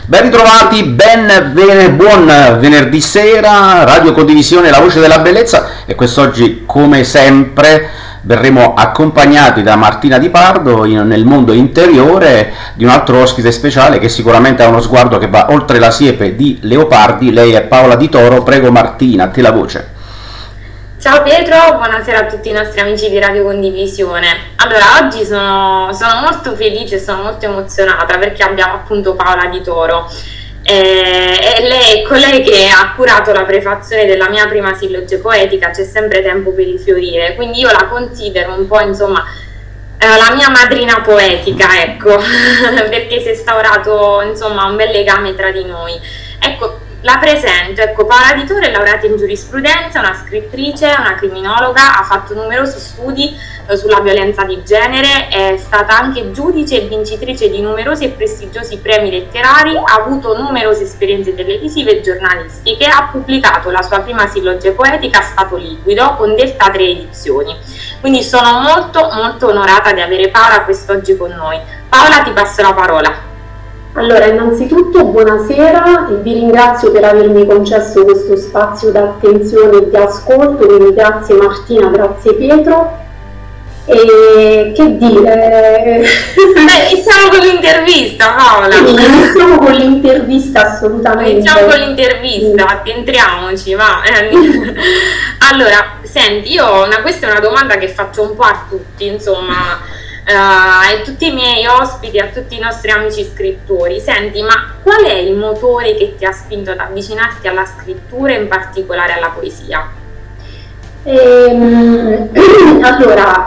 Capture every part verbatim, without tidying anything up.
Ben ritrovati, ben bene, buon venerdì sera, Radio Condivisione, la voce della bellezza, e quest'oggi come sempre verremo accompagnati da Martina Di Pardo in, nel mondo interiore di un altro ospite speciale che sicuramente ha uno sguardo che va oltre la siepe di leopardi. Lei è Paola Di Toro. Prego Martina, a te la voce. Ciao Pietro, buonasera a tutti i nostri amici di Radio Condivisione. Allora, oggi sono, sono molto felice e sono molto emozionata perché abbiamo appunto Paola Di Toro. E, e lei è colei che ha curato la prefazione della mia prima silloge poetica, C'è sempre tempo per rifiorire, quindi io la considero un po', insomma, eh, la mia madrina poetica, ecco, perché si è instaurato, insomma, un bel legame tra di noi. Ecco, la presento, ecco, Paola Di Toro è laureata in giurisprudenza, una scrittrice, una criminologa, ha fatto numerosi studi eh, sulla violenza di genere, è stata anche giudice e vincitrice di numerosi e prestigiosi premi letterari, ha avuto numerose esperienze televisive e giornalistiche, ha pubblicato la sua prima silloge poetica Stato Liquido con Delta tre edizioni. Quindi sono molto molto onorata di avere Paola quest'oggi con noi. Paola, ti passo la parola. Allora, innanzitutto buonasera e vi ringrazio per avermi concesso questo spazio d'attenzione e di ascolto, quindi grazie Martina, grazie Pietro. E che dire? Beh, iniziamo con l'intervista, Paola. Sì, iniziamo con l'intervista, assolutamente. Iniziamo con l'intervista, addentriamoci, va. Allora, senti, io una, questa è una domanda che faccio un po' a tutti, insomma. Uh, a tutti i miei ospiti, a tutti i nostri amici scrittori. Senti, ma qual è il motore che ti ha spinto ad avvicinarti alla scrittura e in particolare alla poesia? Ehm, allora,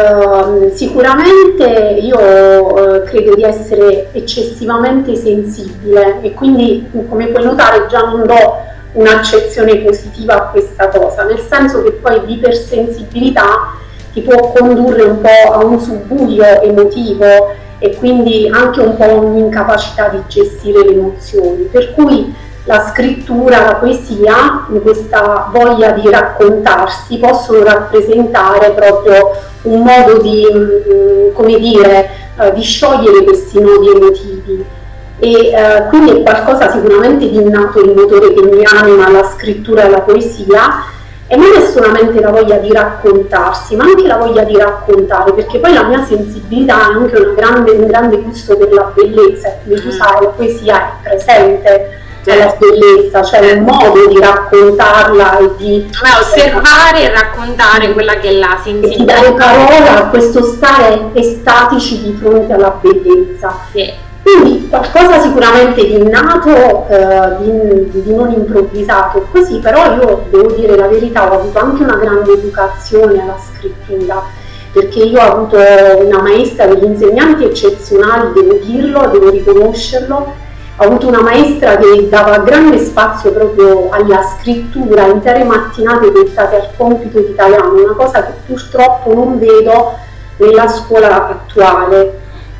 eh, sicuramente io eh, credo di essere eccessivamente sensibile e quindi, come puoi notare, già non do un'accezione positiva a questa cosa, nel senso che poi l'ipersensibilità ti può condurre un po' a un subbuglio emotivo e quindi anche un po' a un'incapacità di gestire le emozioni, per cui la scrittura, la poesia, in questa voglia di raccontarsi, possono rappresentare proprio un modo di, come dire, di sciogliere questi nodi emotivi. E eh, quindi è qualcosa sicuramente di innato, il motore che mi anima alla scrittura e alla poesia. E non è solamente la voglia di raccontarsi, ma anche la voglia di raccontare, perché poi la mia sensibilità è anche una grande, un grande gusto per la bellezza, e come tu sai la poesia è presente nella bellezza, cioè un modo di raccontarla e di Beh, osservare e raccontare quella che è la sensibilità. E di dare parola a questo stare estatici di fronte alla bellezza. Sì. Quindi qualcosa sicuramente di innato, eh, di, di non improvvisato, così, però io devo dire la verità, ho avuto anche una grande educazione alla scrittura, perché io ho avuto una maestra, degli insegnanti eccezionali, devo dirlo, devo riconoscerlo, ho avuto una maestra che dava grande spazio proprio alla scrittura, intere mattinate dedicate al compito di italiano, una cosa che purtroppo non vedo nella scuola attuale.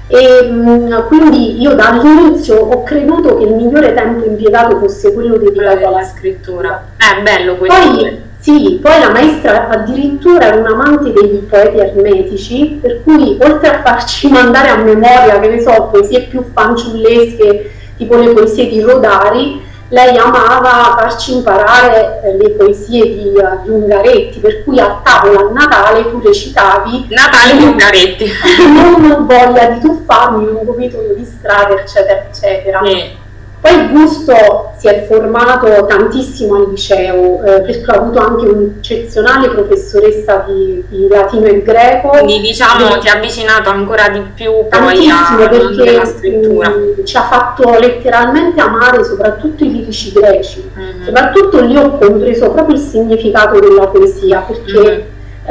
E mh, quindi io dall'inizio ho creduto che il migliore tempo impiegato fosse quello dedicato alla scrittura. È eh, bello questo. Poi, sì, poi la maestra addirittura era un amante dei poeti ermetici, per cui oltre a farci mandare a memoria, che ne so, poesie più fanciullesche, tipo le poesie di Rodari, lei amava farci imparare eh, le poesie di, uh, di Ungaretti, per cui a tavola a Natale tu recitavi Natale di Ungaretti non ho voglia di tuffarmi, non capito di strada, eccetera eccetera. Sì. Poi il gusto si è formato tantissimo al liceo, eh, perché ho avuto anche un'eccezionale professoressa di, di latino e greco. Quindi diciamo ti ha avvicinato ancora di più poi Tantissimo, alla perché scrittura. mh, ci ha fatto letteralmente amare soprattutto i lirici greci. Mm-hmm. Soprattutto lì ho compreso proprio il significato della poesia, perché Mm-hmm.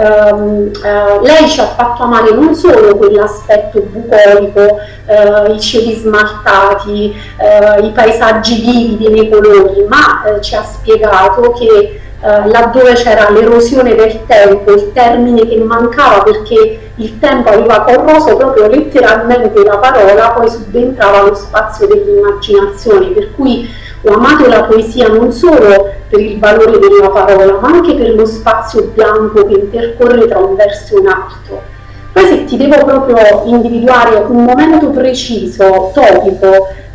Um, uh, lei ci ha fatto amare non solo quell'aspetto bucolico, uh, i cieli smaltati, uh, i paesaggi vividi nei colori, ma uh, ci ha spiegato che uh, laddove c'era l'erosione del tempo, il termine che mancava perché il tempo aveva corroso proprio letteralmente la parola, poi subentrava lo spazio dell'immaginazione, per cui ho amato la poesia non solo per il valore della parola, ma anche per lo spazio bianco che intercorre tra un verso e un altro. Poi se ti devo proprio individuare un momento preciso, topico,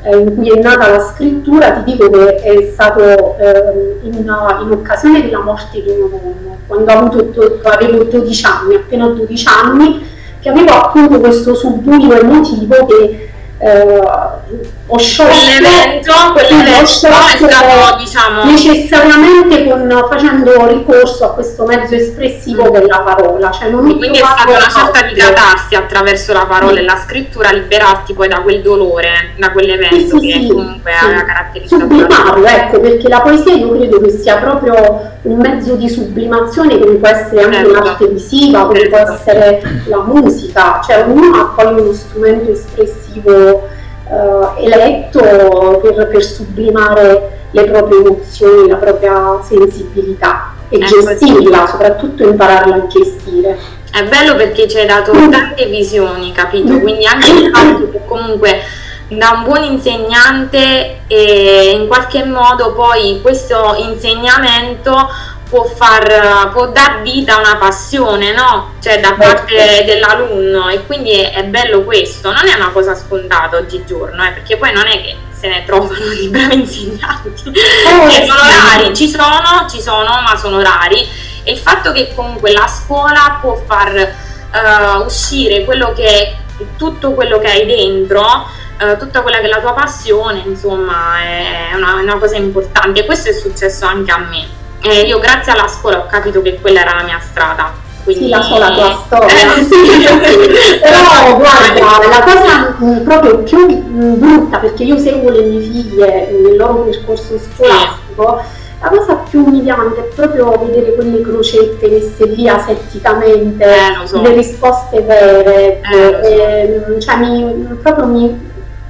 eh, in cui è nata la scrittura, ti dico che è stato eh, in, una, in occasione della morte di mio nonno, quando avuto, avevo dodici anni, appena dodici anni, che avevo appunto questo subbuglio emotivo che eh, ho sciolto, quell'evento, quell'evento ho sciolto è stato, diciamo, necessariamente con, facendo ricorso a questo mezzo espressivo che è la parola, cioè non ho quindi è stata una sorta di altro. catarsi attraverso la parola sì. e la scrittura, liberarti poi da quel dolore, da quell'evento sì, che sì, comunque sì. ha caratterizzato. Sublimarlo, ecco, perché la poesia io credo che sia proprio un mezzo di sublimazione, come può essere anche certo. l'arte visiva, come certo. può essere la musica, cioè ognuno ha poi uno strumento espressivo Uh, eletto per, per sublimare le proprie emozioni, la propria sensibilità e eh, gestirla, sì. soprattutto impararla a gestire. È bello perché ci hai dato tante visioni, capito? Quindi anche il fatto che comunque da un buon insegnante e in qualche modo poi questo insegnamento può far può dar vita a una passione, no? Cioè da parte dell'alunno, e quindi è, è bello questo, non è una cosa scontata oggigiorno, eh, perché poi non è che se ne trovano di bravi insegnanti, oh, e sono rari, ci sono, ci sono, ma sono rari, e il fatto che comunque la scuola può far uh, uscire quello che tutto quello che hai dentro, uh, tutta quella che è la tua passione, insomma, è una, una cosa importante, e questo è successo anche a me. Eh, io grazie alla scuola ho capito che quella era la mia strada. Quindi... Sì, la so la tua storia. Eh, però guarda, la cosa mh, proprio più mh, brutta, perché io seguo le mie figlie nel loro percorso scolastico, sì. la cosa più umiliante è proprio vedere quelle crocette messe lì asetticamente, eh, so. le risposte vere, eh, e, so. cioè mi, proprio mi...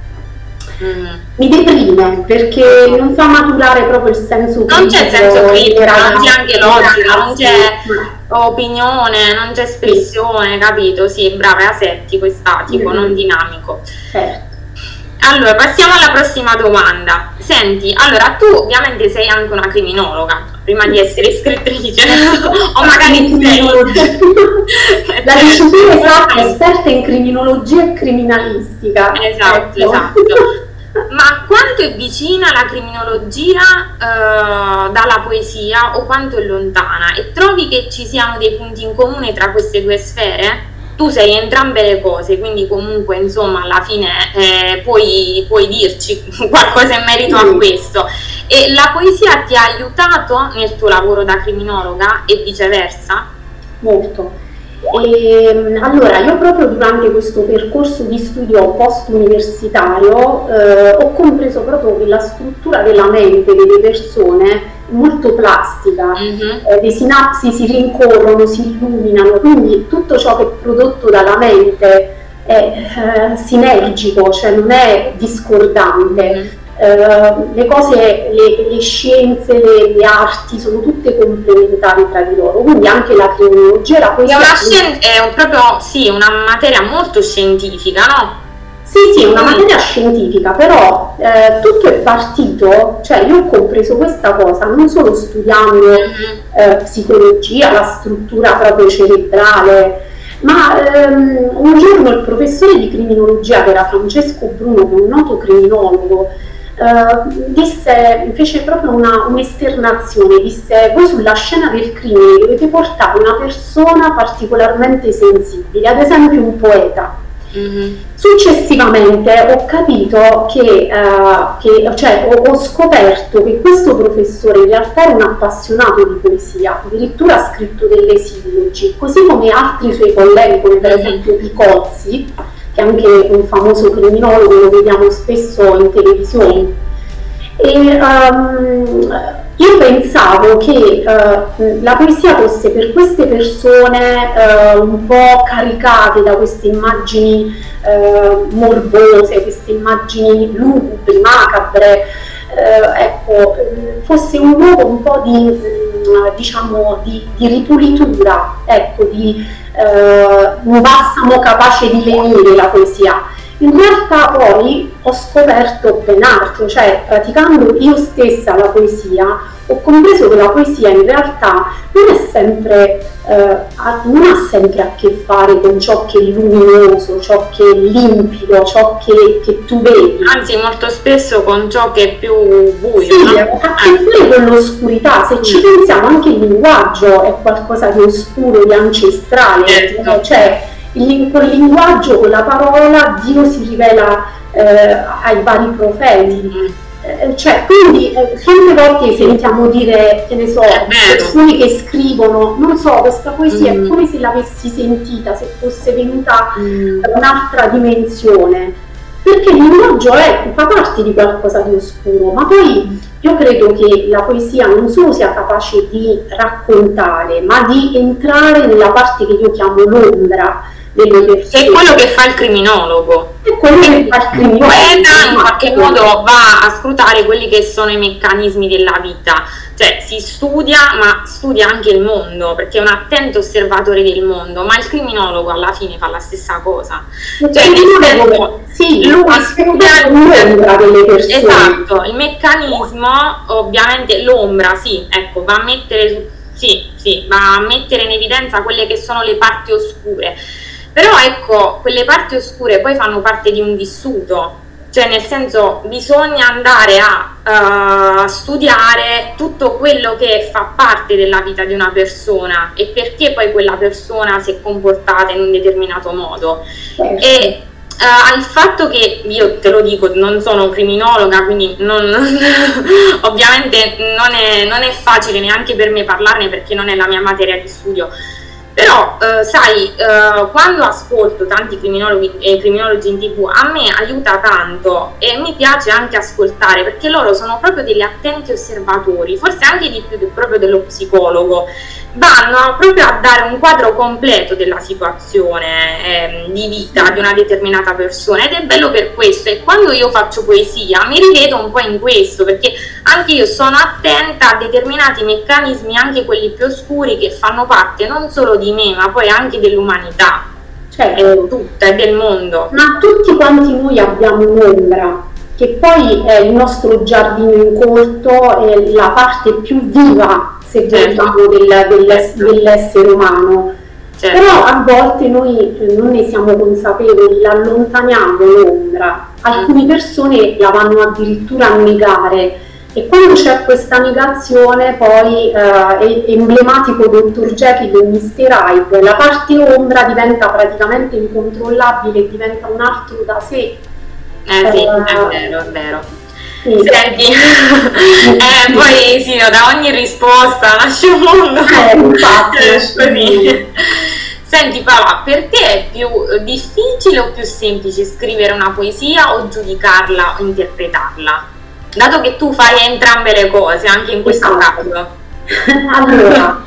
Mm. mi deprime, perché non fa maturare proprio il senso critico. Non c'è senso critico, non c'è anche logica, non c'è opinione, non c'è espressione, capito? Sì, brava, è asettico, è statico, mm-hmm. non dinamico. Certo. Allora, passiamo alla prossima domanda. Senti, allora tu ovviamente sei anche una criminologa, prima di essere scrittrice, o magari tu sei la disciplina esatta, esperta in criminologia e criminalistica. Esatto, ecco. esatto. Ma quanto è vicina la criminologia eh, dalla poesia, o quanto è lontana? E trovi che ci siano dei punti in comune tra queste due sfere? Tu sei entrambe le cose, quindi comunque insomma alla fine eh, puoi, puoi dirci qualcosa in merito a questo. E la poesia ti ha aiutato nel tuo lavoro da criminologa e viceversa? Molto. E, allora, io proprio durante questo percorso di studio post-universitario eh, ho compreso proprio che la struttura della mente delle persone è molto plastica, mm-hmm. eh, le sinapsi si rincorrono, si illuminano, quindi tutto ciò che è prodotto dalla mente è eh, sinergico, cioè non è discordante. Mm-hmm. Uh, le cose, le, le scienze, le, le arti sono tutte complementari tra di loro, quindi anche la criminologia, la poesia. È una scien- è un proprio sì, una materia molto scientifica, no? Sì, sì, è una materia scientifica, però eh, tutto è partito, cioè io ho compreso questa cosa non solo studiando mm-hmm. eh, psicologia, la struttura proprio cerebrale, ma ehm, un giorno il professore di criminologia, che era Francesco Bruno, che è un noto criminologo, Uh, disse, fece proprio una, un'esternazione, disse: voi sulla scena del crimine dovete portare una persona particolarmente sensibile, ad esempio un poeta. Mm-hmm. Successivamente ho capito che, uh, che cioè ho, ho scoperto che questo professore in realtà era un appassionato di poesia, addirittura ha scritto delle silogi, così come altri suoi colleghi, come per esempio Picozzi, che è anche un famoso criminologo, lo vediamo spesso in televisione. E um, io pensavo che uh, la poesia fosse per queste persone uh, un po' caricate da queste immagini uh, morbose, queste immagini lugubri, macabre, uh, ecco, fosse un luogo un po' di, um, diciamo, di, di ripulitura, ecco, di Uh, un balsamo capace di lenire la poesia. In realtà poi ho scoperto ben altro, cioè praticando io stessa la poesia ho compreso che la poesia in realtà non è sempre, eh, non ha sempre a che fare con ciò che è luminoso, ciò che è limpido, ciò che, che tu vedi. Anzi, molto spesso con ciò che è più buio. Sì, no? ha a che fare con l'oscurità. Se ci pensiamo, anche il linguaggio è qualcosa di oscuro, di ancestrale, Certo. cioè il, col linguaggio, con la parola, Dio si rivela eh, ai vari profeti. Eh, cioè, quindi eh, quante volte sentiamo dire, che ne so, persone che scrivono, non so, questa poesia mm. è come se l'avessi sentita, se fosse venuta mm. da un'altra dimensione, perché il linguaggio è, fa parte di qualcosa di oscuro, ma poi io credo che la poesia non solo sia capace di raccontare, ma di entrare nella parte che io chiamo l'ombra delle persone. È quello che fa il criminologo. È quello che fa il criminologo. Il poeta in qualche modo va a scrutare quelli che sono i meccanismi della vita, cioè si studia, ma studia anche il mondo, perché è un attento osservatore del mondo, ma il criminologo alla fine fa la stessa cosa. Il cioè nel senso, sì, lui studia l'ombra delle persone. Esatto, il meccanismo, ovviamente l'ombra, sì, ecco, va a mettere sì, sì, va a mettere in evidenza quelle che sono le parti oscure. Però ecco, quelle parti oscure poi fanno parte di un vissuto, cioè nel senso bisogna andare a uh, studiare tutto quello che fa parte della vita di una persona e perché poi quella persona si è comportata in un determinato modo. Certo. E uh, al fatto che, io te lo dico, non sono criminologa, quindi non, ovviamente non è, non è facile neanche per me parlarne perché non è la mia materia di studio. Però, eh, sai, eh, quando ascolto tanti criminologi, eh, criminologi in tv, a me aiuta tanto e mi piace anche ascoltare, perché loro sono proprio degli attenti osservatori, forse anche di più proprio dello psicologo. Vanno proprio a dare un quadro completo della situazione eh, di vita di una determinata persona, ed è bello per questo. E quando io faccio poesia mi rivedo un po' in questo, perché anche io sono attenta a determinati meccanismi, anche quelli più oscuri, che fanno parte non solo di me ma poi anche dell'umanità, cioè è tutta, è del mondo. Ma tutti quanti noi abbiamo un'ombra, che poi è il nostro giardino incolto, è la parte più viva, se vogliamo, del, del, dell'essere umano. Certo. Però a volte noi non ne siamo consapevoli, l'allontaniamo l'ombra, alcune persone la vanno addirittura a negare, e quando c'è questa negazione poi eh, è emblematico dottor Jekyll e mister Hyde, la parte ombra diventa praticamente incontrollabile, diventa un altro da sé. Eh sì, uh, è vero, è vero. Sì. Senti, eh, poi sì, da ogni risposta nasce un mondo. Eh, infatti, così. Senti Paola, per te è più difficile o più semplice scrivere una poesia o giudicarla o interpretarla? Dato che tu fai entrambe le cose, anche in questo esatto. caso. Allora,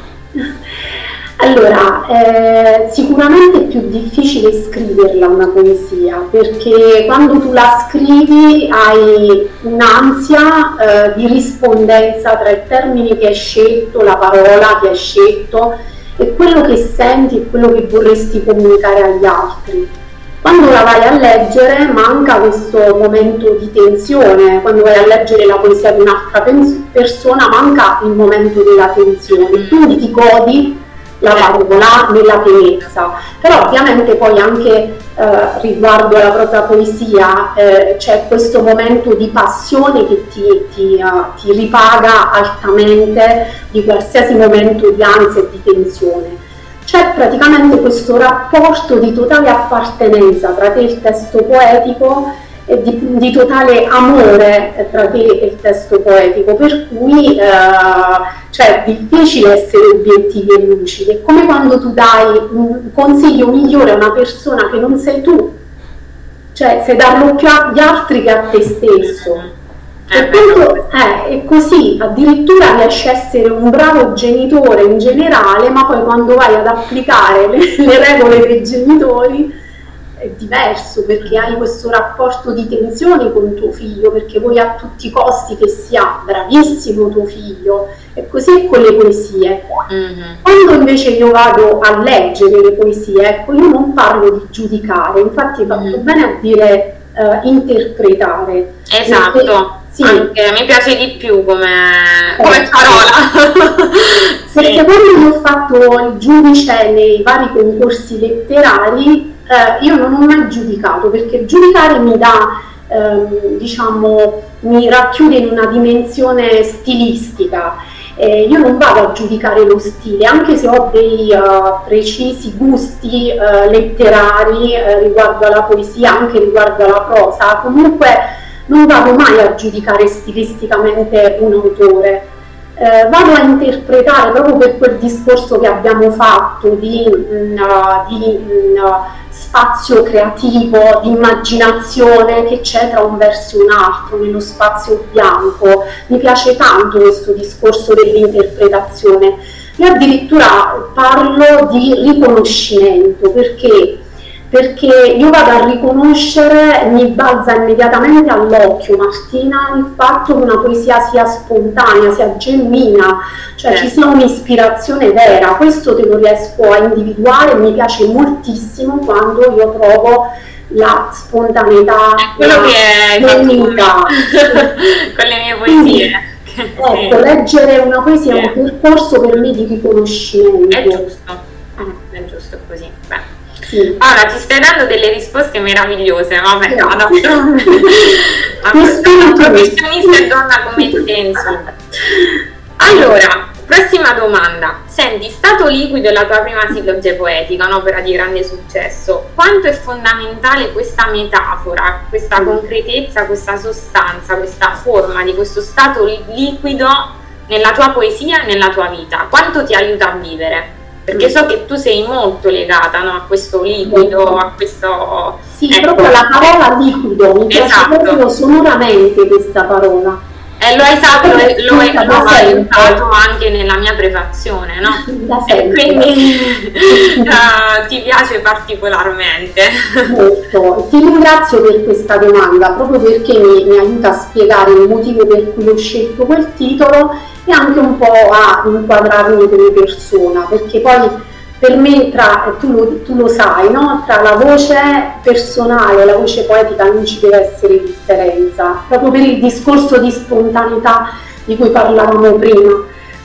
allora eh, sicuramente è più difficile scriverla una poesia, perché quando tu la scrivi hai un'ansia eh, di rispondenza tra il termine che hai scelto, la parola che hai scelto e quello che senti e quello che vorresti comunicare agli altri. Quando la vai a leggere manca questo momento di tensione, quando vai a leggere la poesia di un'altra persona manca il momento della tensione, quindi ti godi la parola nella pienezza. Però ovviamente poi anche eh, riguardo alla propria poesia eh, c'è questo momento di passione che ti, ti, uh, ti ripaga altamente di qualsiasi momento di ansia e di tensione. C'è praticamente questo rapporto di totale appartenenza tra te e il testo poetico e di, di totale amore tra te e il testo poetico, per cui eh, cioè, è difficile essere obiettivi e lucidi. È come quando tu dai un consiglio migliore a una persona che non sei tu, cioè sei darlo più agli altri che a te stesso. E, quando, eh, e così addirittura riesci a essere un bravo genitore in generale, ma poi quando vai ad applicare le, le regole dei genitori è diverso, perché hai questo rapporto di tensione con tuo figlio, perché vuoi a tutti i costi che sia bravissimo tuo figlio, e così è con le poesie. Mm-hmm. Quando invece io vado a leggere le poesie, ecco, io non parlo di giudicare, infatti hai fatto mm-hmm. bene a dire uh, interpretare. Esatto. Perché, sì. Anche mi piace di più come, come eh, parola. Perché sì. Quando io ho fatto il giudice nei vari concorsi letterari, eh, io non ho mai giudicato, perché giudicare mi dà, ehm, diciamo, mi racchiude in una dimensione stilistica. Eh, io non vado a giudicare lo stile, anche se ho dei uh, precisi gusti uh, letterari uh, riguardo alla poesia, anche riguardo alla prosa, comunque non vado mai a giudicare stilisticamente un autore, eh, vado a interpretare, proprio per quel discorso che abbiamo fatto di, mh, di mh, spazio creativo, di immaginazione che c'è tra un verso e un altro, nello spazio bianco. Mi piace tanto questo discorso dell'interpretazione. Io addirittura parlo di riconoscimento, perché perché io vado a riconoscere, mi balza immediatamente all'occhio, Martina, il fatto che una poesia sia spontanea, sia genuina, cioè ci sia un'ispirazione vera. Questo te lo riesco a individuare, mi piace moltissimo quando io trovo la spontaneità, è quello la che è genuinità con le mie poesie. Quindi, ecco, leggere una poesia è un percorso per me di riconoscimento. È giusto, eh. è giusto così. Beh. Sì. Allora, ci stai dando delle risposte meravigliose, vabbè, no, no, no. Professionista e donna come te, insomma. Allora, prossima domanda. Senti, Stato liquido è la tua prima siloge poetica, un'opera di grande successo. Quanto è fondamentale questa metafora, questa concretezza, questa sostanza, questa forma di questo stato liquido nella tua poesia e nella tua vita? Quanto ti aiuta a vivere? Perché so che tu sei molto legata, no, a questo liquido, a questo... Sì, ecco. Proprio la parola liquido, mi piace esatto. proprio sonoramente questa parola. E lo hai usato, lo hai aiutato anche nella mia prefazione, no? Da e quindi uh, ti piace particolarmente. Molto. Ti ringrazio per questa domanda, proprio perché mi, mi aiuta a spiegare il motivo per cui ho scelto quel titolo e anche un po' a inquadrarmi come persona, perché poi per me, tra, tu, lo, tu lo sai, no? Tra la voce personale e la voce poetica non ci deve essere differenza, proprio per il discorso di spontaneità di cui parlavamo prima.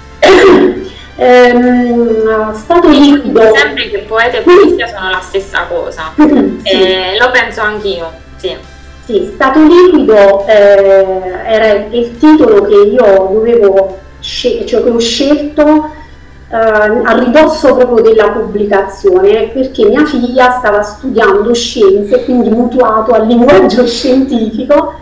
ehm, stato liquido. Sempre che poeta e poesia sono la stessa cosa, sì. eh, lo penso anch'io, sì. Sì, Stato liquido eh, era il titolo che io dovevo Cioè, che ho scelto eh, a ridosso proprio della pubblicazione, perché mia figlia stava studiando scienze, quindi mutuato al linguaggio scientifico,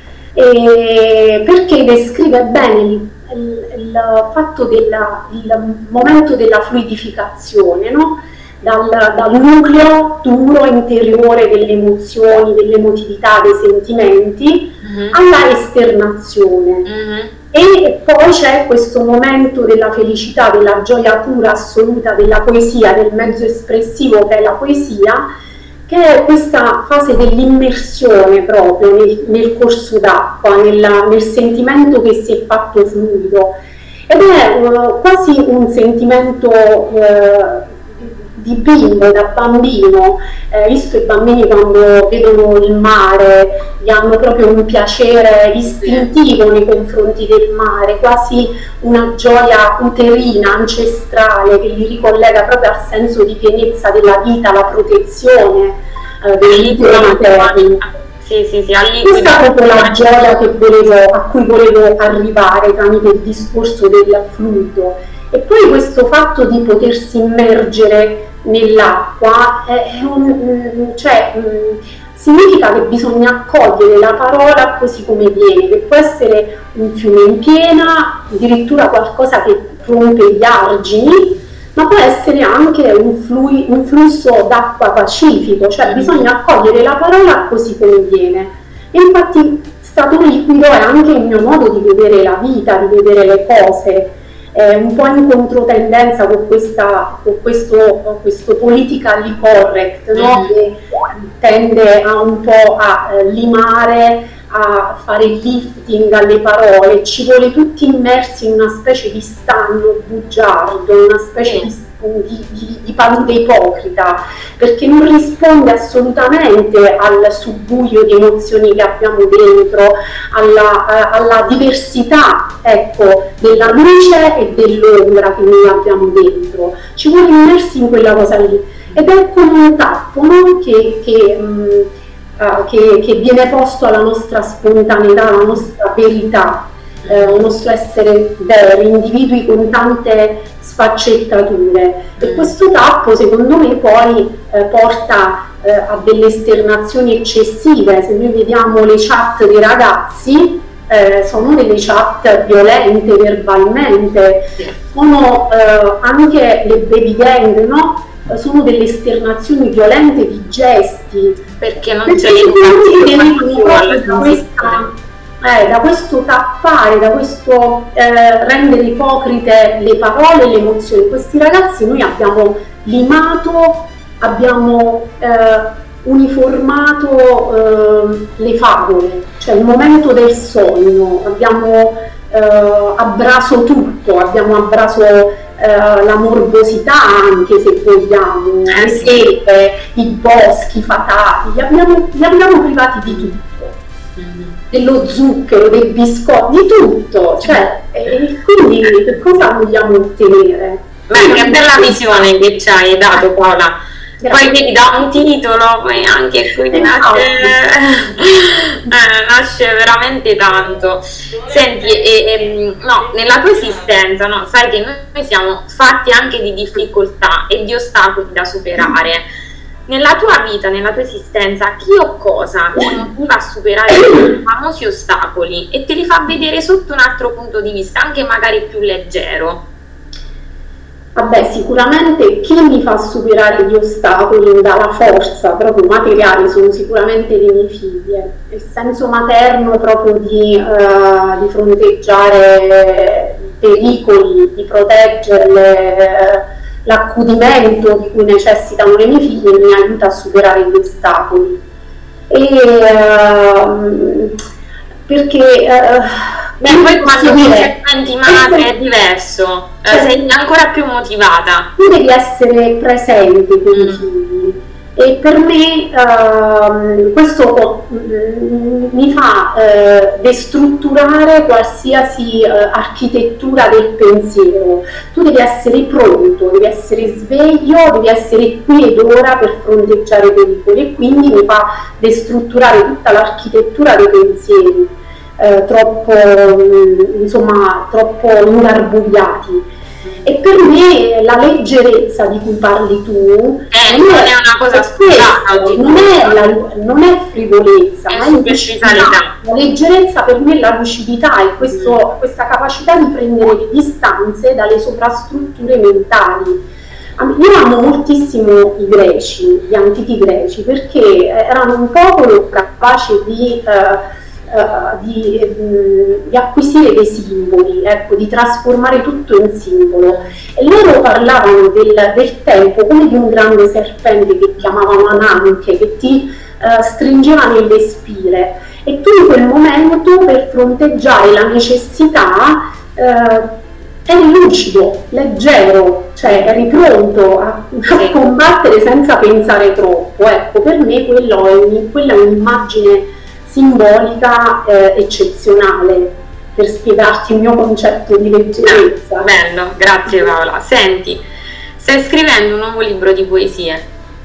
e perché descrive bene il, il, il fatto della, il momento della fluidificazione, no? Dal, dal nucleo duro interiore delle emozioni, dell'emotività, dei sentimenti, mm-hmm. alla esternazione. Mm-hmm. E poi c'è questo momento della felicità, della gioia pura assoluta della poesia, del mezzo espressivo che è la poesia, che è questa fase dell'immersione proprio nel, nel corso d'acqua, nel, nel sentimento che si è fatto fluido. Ed è uh, quasi un sentimento uh, di bimbo, da bambino, eh, visto i bambini quando vedono il mare, gli hanno proprio un piacere istintivo nei confronti del mare, quasi una gioia uterina, ancestrale, che li ricollega proprio al senso di pienezza della vita, alla protezione eh, dei liquidi materni. Sì, sì, sì, questa è proprio la gioia che volevo, a cui volevo arrivare tramite il discorso del fluido. E poi questo fatto di potersi immergere nell'acqua è un, cioè, significa che bisogna accogliere la parola così come viene, che può essere un fiume in piena, addirittura qualcosa che rompe gli argini, ma può essere anche un, flui, un flusso d'acqua pacifico, cioè bisogna accogliere la parola così come viene. E infatti Stato liquido è anche il mio modo di vedere la vita, di vedere le cose. è un po' in controtendenza con, questa, con questo, questo politically correct, no? Che tende a un po' a eh, limare, a fare lifting alle parole, ci vuole tutti immersi in una specie di stagno bugiardo, una specie di, di, di, di palude ipocrita, perché non risponde assolutamente al subbuglio di emozioni che abbiamo dentro, alla, alla diversità, ecco, della luce e dell'ombra che noi abbiamo dentro. Ci vuole immersi in quella cosa lì, ed è come un tappo, no? che, che mh, Uh, che, che viene posto alla nostra spontaneità, alla nostra verità, eh, al nostro essere veri, individui con tante sfaccettature. E questo tappo, secondo me, poi eh, porta eh, a delle esternazioni eccessive. Se noi vediamo le chat dei ragazzi, eh, sono delle chat violente verbalmente, sono eh, anche le baby gang, no? Sono delle esternazioni violente di gesti, perché non perché c'è da, questa, eh, da questo tappare, da questo eh, rendere ipocrite le parole e le emozioni. Questi ragazzi noi abbiamo limato, abbiamo eh, uniformato eh, le favole, cioè il momento del sogno, abbiamo eh, abraso tutto, abbiamo abraso Uh, la morbosità, anche se vogliamo, eh, le sì. siepe, i boschi fatati, li abbiamo, li abbiamo privati di tutto, mm-hmm. dello zucchero, dei biscotti, di tutto, cioè, e quindi che cosa vogliamo ottenere? Beh, che bella visione che ci hai dato, Paola. Poi vedi, da un titolo, poi anche qui nasce, eh, nasce veramente tanto. Senti, e, e, no, nella tua esistenza, no, sai che noi siamo fatti anche di difficoltà e di ostacoli da superare. Nella tua vita, nella tua esistenza, chi o cosa ti motiva a superare i famosi ostacoli e te li fa vedere sotto un altro punto di vista, anche magari più leggero? Vabbè, sicuramente chi mi fa superare gli ostacoli, mi dà la forza proprio materiale, sono sicuramente le mie figlie. Il senso materno proprio di, uh, di fronteggiare i pericoli, di proteggerle, eh, l'accudimento di cui necessitano le mie figlie mi aiuta a superare gli ostacoli. E, uh, perché... Uh, Beh, poi quando ti senti madre è diverso, cioè, sei ancora più motivata. Tu devi essere presente con i figli e per me uh, questo uh, mi fa uh, destrutturare qualsiasi uh, architettura del pensiero. Tu devi essere pronto, devi essere sveglio, devi essere qui ed ora per fronteggiare i pericoli, e quindi mi fa destrutturare tutta l'architettura dei pensieri. Eh, troppo, insomma, troppo ingarbugliati. E per me la leggerezza di cui parli tu eh, non, è, è una cosa scontata, non, non è frivolezza, è ma è superficialità. La leggerezza per me è la lucidità, è questo, mm. questa capacità di prendere le distanze dalle sovrastrutture mentali. Io amo moltissimo i greci, gli antichi greci, perché erano un popolo capace di uh, Uh, di, um, di acquisire dei simboli, ecco, di trasformare tutto in simbolo, e loro parlavano del, del tempo come di un grande serpente che chiamavano Ananche, che ti uh, stringeva nelle spire, e tu in quel momento, per fronteggiare la necessità, uh, eri lucido, leggero, cioè eri pronto a, a combattere senza pensare troppo. Ecco, per me quello è, quella è un'immagine simbolica eh, eccezionale per spiegarti il mio concetto di leggerezza. Bello, grazie Paola. Senti, stai scrivendo un nuovo libro di poesie?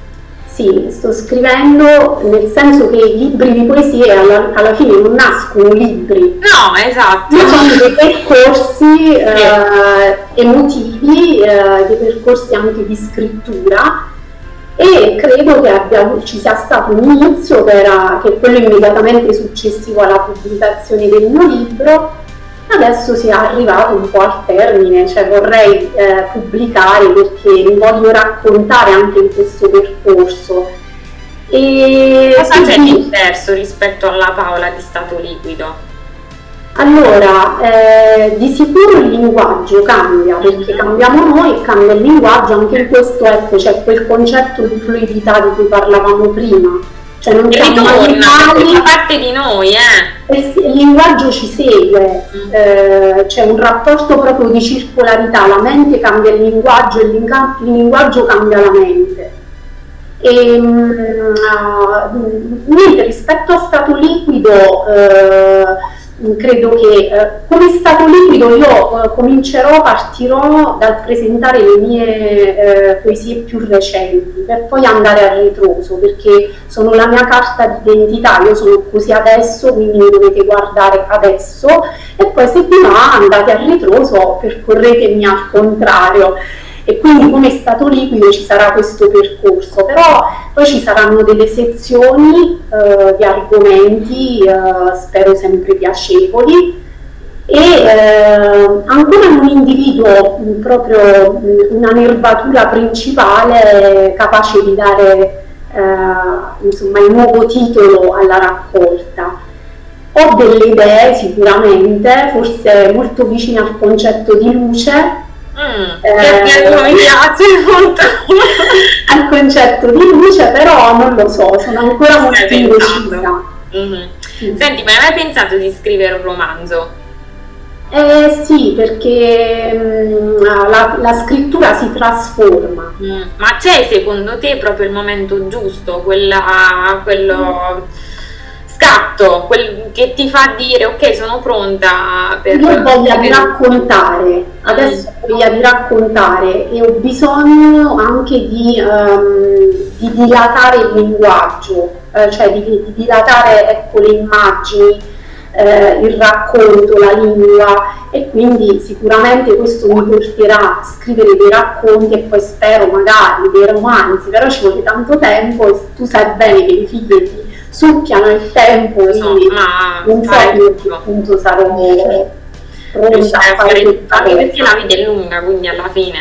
Sì, sto scrivendo, nel senso che i libri di poesie alla, alla fine non nascono libri. No, esatto. Sono dei percorsi eh, emotivi, eh, dei percorsi anche di scrittura, e credo che abbia, ci sia stato un inizio che, era, che è quello immediatamente successivo alla pubblicazione del mio libro. Adesso si è arrivato un po' al termine, cioè vorrei eh, pubblicare, perché mi voglio raccontare anche in questo percorso. E cosa c'è di diverso rispetto alla Paola di Stato Liquido? Allora, eh, di sicuro il linguaggio cambia, perché cambiamo noi e cambia il linguaggio, anche in questo ecco c'è quel concetto di fluidità di cui parlavamo prima, cioè non siamo animali, fa parte di noi, eh. Il linguaggio ci segue, mm. eh, c'è un rapporto proprio di circolarità, la mente cambia il linguaggio, il, linga- il linguaggio cambia la mente. E, uh, niente, rispetto a stato liquido, uh, credo che eh, come stato liquido io eh, comincerò, partirò dal presentare le mie eh, poesie più recenti per poi andare a ritroso, perché sono la mia carta d'identità, io sono così adesso, quindi mi dovete guardare adesso, e poi se vi va andate a ritroso, percorretemi al contrario. E quindi come stato liquido ci sarà questo percorso, però poi ci saranno delle sezioni eh, di argomenti, eh, spero sempre piacevoli, e eh, ancora non individuo mh, proprio mh, una nervatura principale capace di dare eh, insomma, il nuovo titolo alla raccolta. Ho delle idee sicuramente, forse molto vicine al concetto di luce, Mm, eh, mi piace molto al concetto di luce, però non lo so, sono ancora molto indecisa. Mm-hmm. Mm. Senti, ma hai mai pensato di scrivere un romanzo? Eh sì, perché mh, la, la scrittura si trasforma. Mm. Ma c'è secondo te proprio il momento giusto, quella, quello... Mm. scatto, quel che ti fa dire ok, sono pronta per... Io ho voglia di raccontare, adesso ho voglia di raccontare e ho bisogno anche di, um, di dilatare il linguaggio, eh, cioè di, di dilatare ecco, le immagini, eh, il racconto, la lingua, e quindi sicuramente questo mi porterà a scrivere dei racconti e poi spero magari dei romanzi, però ci vuole tanto tempo e tu sai bene che i figli ti succhiano il tempo, quindi insomma, non so che appunto sarò pronta a fare tutto, anche perché la vita è lunga, quindi alla fine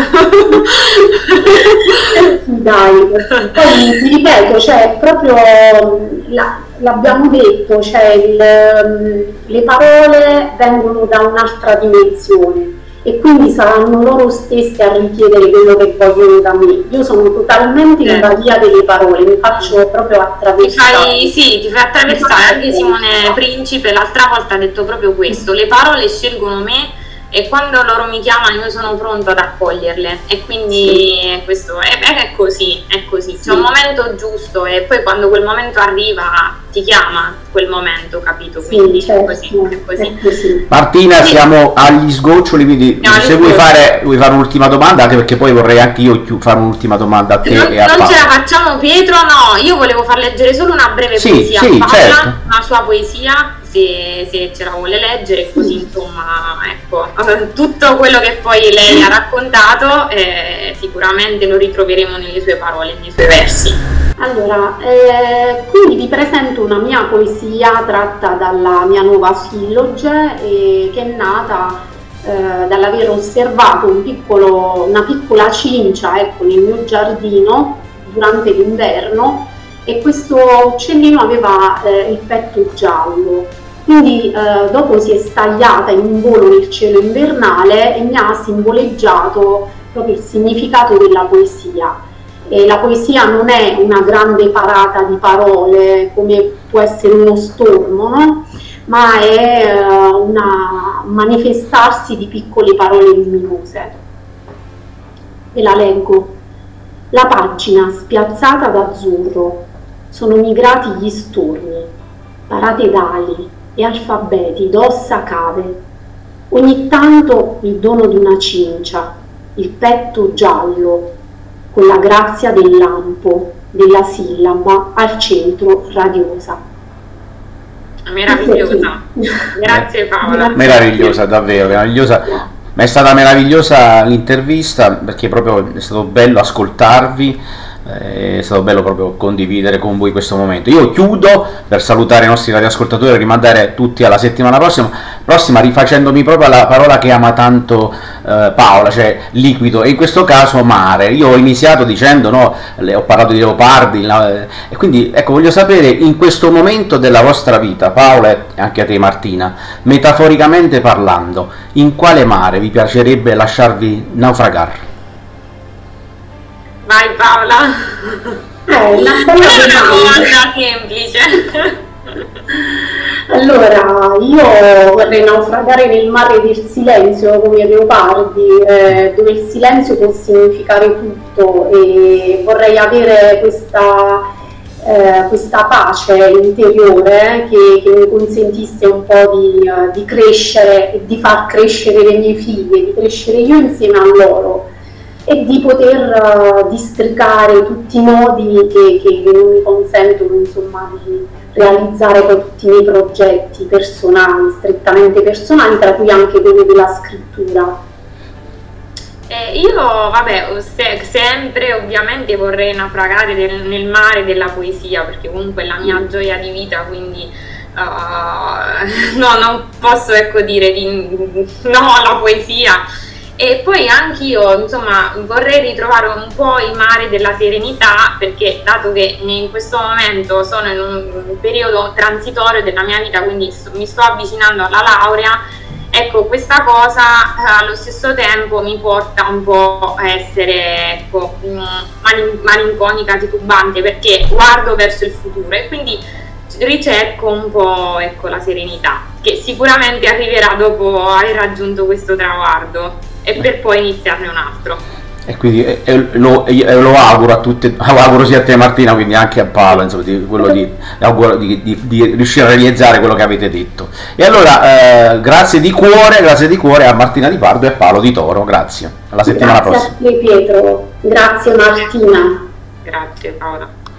dai, poi ti ripeto, cioè proprio la, l'abbiamo detto, cioè il, le parole vengono da un'altra dimensione e quindi saranno loro stesse a richiedere quello che vogliono da me. Io sono totalmente in balia delle parole, mi faccio proprio attraversare. Ti fai, sì, ti fai attraversare. Anche Simone Principe l'altra volta ha detto proprio questo: le parole scelgono me e quando loro mi chiamano io sono pronto ad accoglierle, e quindi sì. questo è, è così, è così, sì. C'è un momento giusto e poi quando quel momento arriva ti chiama quel momento, capito? Quindi sì, certo. è, così, è, così. è così. Martina, sì. Siamo agli sgoccioli, quindi no, se vuoi fare, vuoi fare un'ultima domanda, anche perché poi vorrei anche io fare un'ultima domanda a te non, e a non Paola. Ce la facciamo, Pietro? No, io volevo far leggere solo una breve sì, poesia sì, a Paola, certo. una sua poesia, se, se ce la vuole leggere, così insomma, ecco, tutto quello che poi lei ha raccontato eh, sicuramente lo ritroveremo nelle sue parole, nei suoi versi. Allora, eh, quindi vi presento una mia poesia tratta dalla mia nuova silloge, eh, che è nata eh, dall'aver osservato un piccolo, una piccola cincia ecco, nel mio giardino durante l'inverno, e questo uccellino aveva eh, il petto giallo, quindi eh, dopo si è stagliata in un volo nel cielo invernale e mi ha simboleggiato proprio il significato della poesia. E la poesia non è una grande parata di parole come può essere uno stormo, no? Ma è uh, un manifestarsi di piccole parole luminose. Ve la leggo. La pagina spiazzata d'azzurro, sono migrati gli stormi, parate d'ali e alfabeti d'ossa cave. Ogni tanto il dono di una cincia, il petto giallo, con la grazia del lampo, della sillaba al centro radiosa. Meravigliosa, grazie Paola. Meravigliosa, davvero, meravigliosa. Ma è stata meravigliosa l'intervista, perché proprio è stato bello ascoltarvi, è stato bello proprio condividere con voi questo momento. Io chiudo per salutare i nostri radioascoltatori e rimandare tutti alla settimana prossima. prossima rifacendomi proprio alla parola che ama tanto eh, Paola, cioè liquido, e in questo caso mare. Io ho iniziato dicendo, no, le, ho parlato di leopardi, no, eh, e quindi ecco, voglio sapere in questo momento della vostra vita, Paola e anche a te Martina, metaforicamente parlando, in quale mare vi piacerebbe lasciarvi naufragare? Vai Paola! Eh, una bella Non è una domanda. domanda semplice. Allora, io vorrei naufragare nel mare del silenzio come i leopardi, eh, dove il silenzio può significare tutto, e vorrei avere questa, eh, questa pace interiore che, che mi consentisse un po' di, eh, di crescere e di far crescere le mie figlie, di crescere io insieme a loro e di poter uh, districare tutti i modi che, che non mi consentono, insomma, di realizzare poi tutti i miei progetti personali, strettamente personali, tra cui anche quelli della scrittura. Eh, io, vabbè, se- sempre ovviamente vorrei naufragare del- nel mare della poesia, perché comunque è la mia gioia di vita, quindi uh, no, non posso, ecco, dire di no alla poesia. E poi anch'io, insomma, vorrei ritrovare un po' il mare della serenità, perché dato che in questo momento sono in un periodo transitorio della mia vita, quindi sto- mi sto avvicinando alla laurea, ecco, questa cosa eh, allo stesso tempo mi porta un po' a essere, ecco, mh, malin- malinconica, titubante, perché guardo verso il futuro e quindi ricerco un po', ecco, la serenità, che sicuramente arriverà dopo aver raggiunto questo traguardo e per poi iniziarne un altro. E quindi eh, eh, lo, eh, lo auguro a tutti, auguro sia a te Martina, quindi anche a Paolo, insomma, di, quello di, auguro di, di, di riuscire a realizzare quello che avete detto. E allora eh, grazie di cuore, grazie di cuore a Martina Di Pardo e a Paolo Di Toro, grazie, alla settimana Grazie prossima. a te Pietro, grazie Martina. Grazie Paola.